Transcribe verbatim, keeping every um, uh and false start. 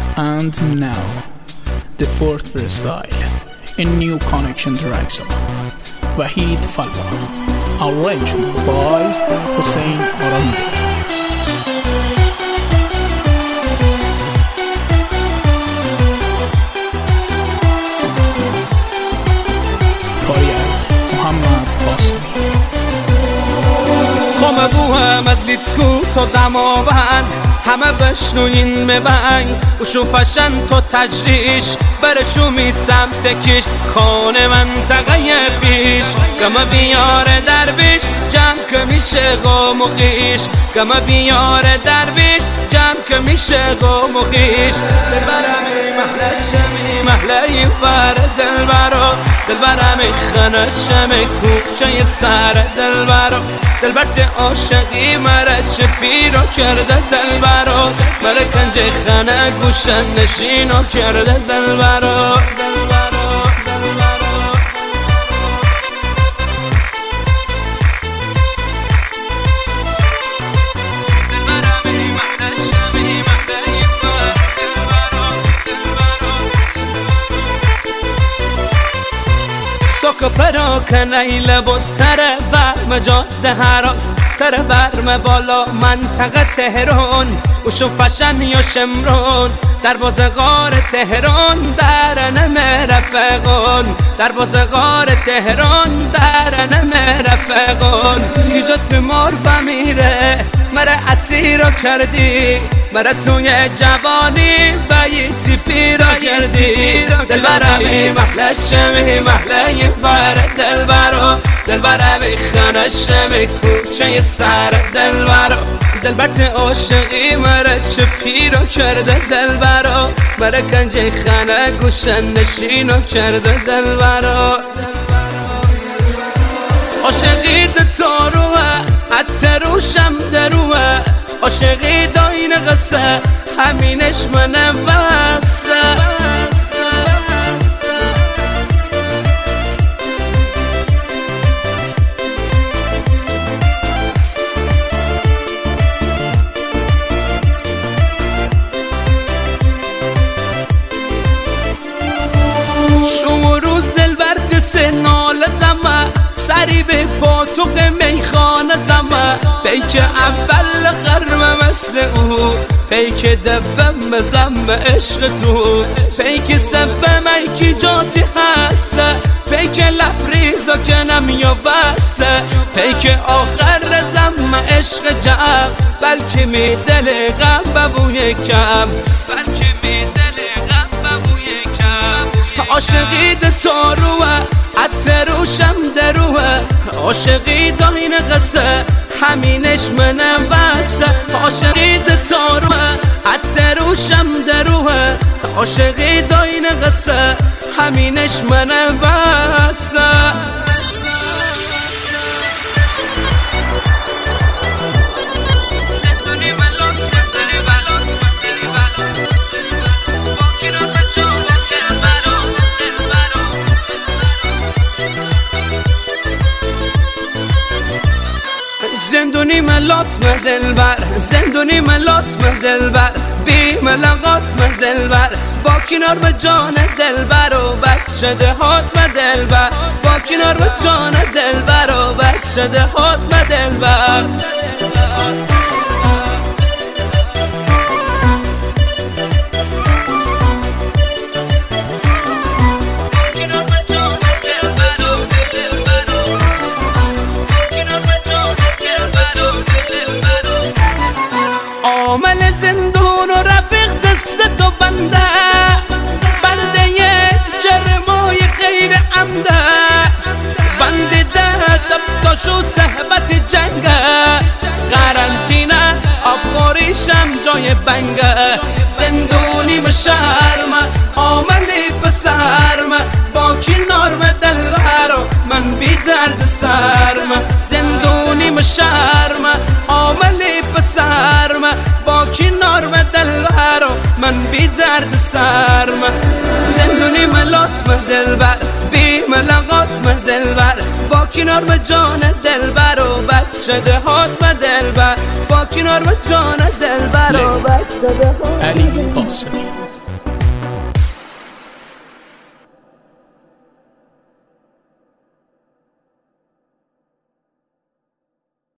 And now, the fourth freestyle, a new connection track song, Wahid Falwa, arrangement by Hussein Aramide. کاری از محمد قاسمی. خم بوهم از لیتسکو تا دماوند، همه بشنوین مبنگ وشو فشن تو تجریش برشو می سمت کش خانه منطقه پیش گمه بیار درویش جمع که میشه غم و خیش گمه بیار درویش جمع که میشه غم و خیش دلبرم ای محله شمی محله ای بر دلبرا دلبرم ای خانه شمی کوچه سر دلبرا دلبرت عاشقی مرا چه پیرو کرده دلبرا مرا کنج خانه گوشن نشینو کرده دلبرا که پراکنه لباس تره برم جاده هراس تره برم بالا منطقه تهران وشو فشن یا شمرون در باز غار تهران در نمه رفقان در باز غار تهران در نمه رفقان کجا تمار بمیره مرا اسیرو کردی مرا توی جوانی بیتی پیرو کردی دلبرمی محله شمی محله بر دلبرو دلبرمی خانه شمی کوچه سر دلبرو دلبرت عاشقی مرا چه پیرو کرده دلبرو مرا کنج خانه گوشن نشینو کرده دلبرو عاشقی دتاروه حتی روشم دروه عاشقی داین قصه همینش منه بسته شما روز دلبرت سنال زمه سری به پاتوق میخانه زمه پیک اول خرم مثل او پیک دوم زم عشق تو پیک سوم ایکی جاتی هسته پیک لبریزا کنم یا بسته پیک آخر زم عشق جمع بلکه می دل غم ببوی کم بلکه می دل غم ببوی کم عاشقی دتاروه حتی روشم دروه عاشقی داین قصه همینش منم بسته عاشقی دتاروه حتی روشم دروه عاشقی داین قصه همینش منم بسته زندونی ملات مه دلبر زندونی ملات مه دلبر بی ملاقات مه دلبر با کنار به جان دلبر و بد شده هات مه دلبر با کنار به جان دلبر و بد شده هات مه دلبر عامل زندون و رفیق دست و بنده بنده جرمای غیر عمده بنده ده سبتاشو صحبت جنگه قرنطینه آبخوریشم جای بنگه زندونی مشرمه عاملی پسرمه با کنار به دلبرو من بی درد سرمه زندونی مشرمه عاملی پسرمه با کنار به دلبرو من بی درد سرمه زندونی ملات مه دلبر بی ملاقات مه دلبر با کنار به جان دلبر و بد شده هات مه دلبر با کنار به جان دلبر و بد شده هات علی قاسمی.